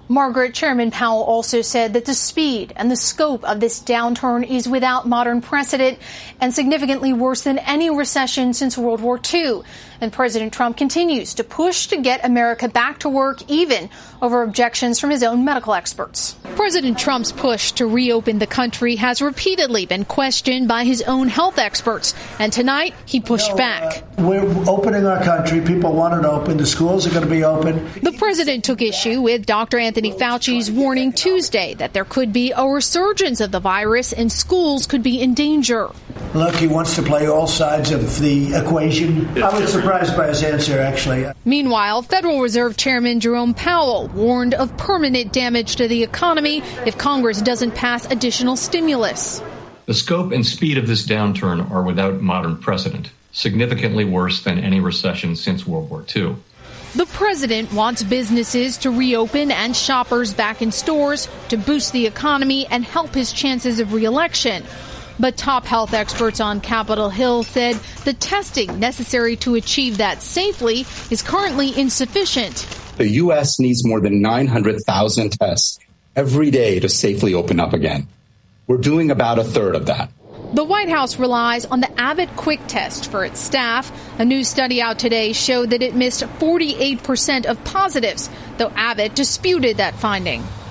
Margaret, Chairman Powell also said that the speed and the scope of this downturn is without modern precedent and significantly worse than any recession since World War II. And President Trump continues to push to get America back to work, even over objections from his own medical experts. President Trump's push to reopen the country has repeatedly been questioned by his own health experts. And tonight, he pushed back. We're opening our country. People want it open. The schools are going to be open. The president took issue with Dr. Anthony Fauci's warning Tuesday that there could be a resurgence of the virus and schools could be in danger. Look, he wants to play all sides of the equation. I was surprised by his answer, actually. Meanwhile, Federal Reserve Chairman Jerome Powell warned of permanent damage to the economy if Congress doesn't pass additional stimulus. The scope and speed of this downturn are without modern precedent, significantly worse than any recession since World War II. The president wants businesses to reopen and shoppers back in stores to boost the economy and help his chances of re-election. But top health experts on Capitol Hill said the testing necessary to achieve that safely is currently insufficient. The U.S. needs more than 900,000 tests every day to safely open up again. We're doing about a third of that. The White House relies on the Abbott Quick Test for its staff. A new study out today showed that it missed 48% of positives, though Abbott disputed that finding.